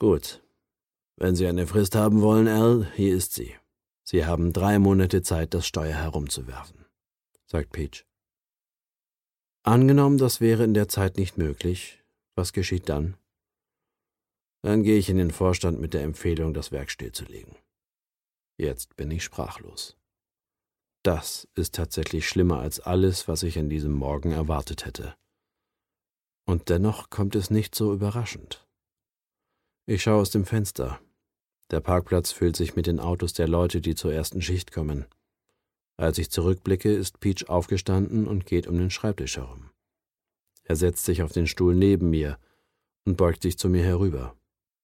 Gut. Wenn Sie eine Frist haben wollen, Al, hier ist sie. Sie haben 3 Monate Zeit, das Steuer herumzuwerfen, sagt Peach. Angenommen, das wäre in der Zeit nicht möglich, was geschieht dann? Dann gehe ich in den Vorstand mit der Empfehlung, das Werk stillzulegen. Jetzt bin ich sprachlos. Das ist tatsächlich schlimmer als alles, was ich an diesem Morgen erwartet hätte. Und dennoch kommt es nicht so überraschend. Ich schaue aus dem Fenster. Der Parkplatz füllt sich mit den Autos der Leute, die zur ersten Schicht kommen. Als ich zurückblicke, ist Peach aufgestanden und geht um den Schreibtisch herum. Er setzt sich auf den Stuhl neben mir und beugt sich zu mir herüber.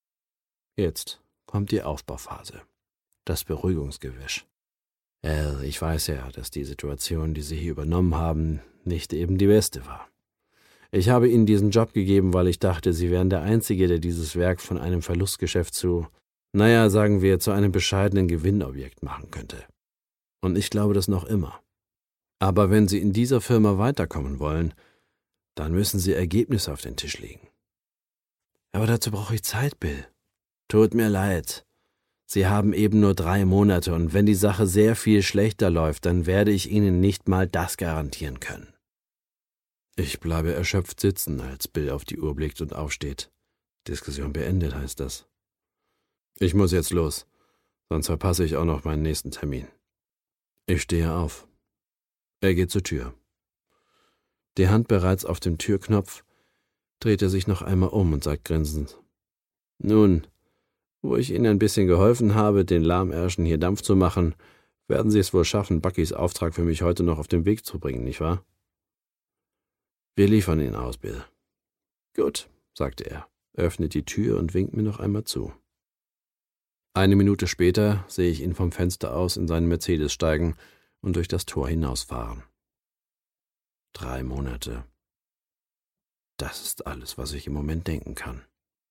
Jetzt kommt die Aufbauphase, das Beruhigungsgewäsch. Al, ich weiß ja, dass die Situation, die Sie hier übernommen haben, nicht eben die beste war. Ich habe Ihnen diesen Job gegeben, weil ich dachte, Sie wären der Einzige, der dieses Werk von einem Verlustgeschäft zu einem bescheidenen Gewinnobjekt machen könnte. Und ich glaube das noch immer. Aber wenn Sie in dieser Firma weiterkommen wollen, dann müssen Sie Ergebnisse auf den Tisch legen. Aber dazu brauche ich Zeit, Bill. Tut mir leid. Sie haben eben nur 3 Monate und wenn die Sache sehr viel schlechter läuft, dann werde ich Ihnen nicht mal das garantieren können. Ich bleibe erschöpft sitzen, als Bill auf die Uhr blickt und aufsteht. Diskussion beendet, heißt das. Ich muss jetzt los, sonst verpasse ich auch noch meinen nächsten Termin. Ich stehe auf. Er geht zur Tür. Die Hand bereits auf dem Türknopf, dreht er sich noch einmal um und sagt grinsend: »Nun, wo ich Ihnen ein bisschen geholfen habe, den Lahmärschen hier Dampf zu machen, werden Sie es wohl schaffen, Buckys Auftrag für mich heute noch auf den Weg zu bringen, nicht wahr?« »Wir liefern ihn aus, Bill.« »Gut«, sagte er, öffnet die Tür und winkt mir noch einmal zu. 1 Minute später sehe ich ihn vom Fenster aus in seinen Mercedes steigen und durch das Tor hinausfahren. 3 Monate. Das ist alles, was ich im Moment denken kann.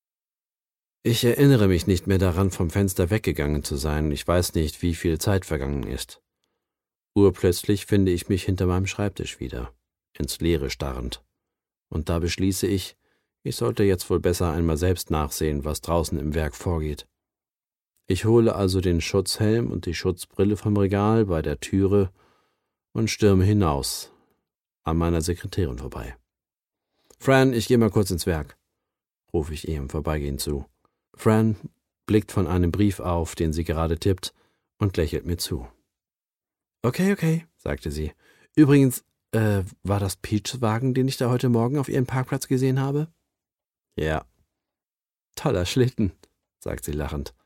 Ich erinnere mich nicht mehr daran, vom Fenster weggegangen zu sein. Ich weiß nicht, wie viel Zeit vergangen ist. Urplötzlich finde ich mich hinter meinem Schreibtisch wieder, ins Leere starrend. Und da beschließe ich sollte jetzt wohl besser einmal selbst nachsehen, was draußen im Werk vorgeht. Ich hole also den Schutzhelm und die Schutzbrille vom Regal bei der Türe und stürme hinaus, an meiner Sekretärin vorbei. »Fran, ich gehe mal kurz ins Werk«, rufe ich ihr im Vorbeigehen zu. Fran blickt von einem Brief auf, den sie gerade tippt, und lächelt mir zu. Okay, sagte sie. Übrigens, war das Peachs Wagen, den ich da heute Morgen auf ihrem Parkplatz gesehen habe? Ja. Toller Schlitten, sagt sie lachend.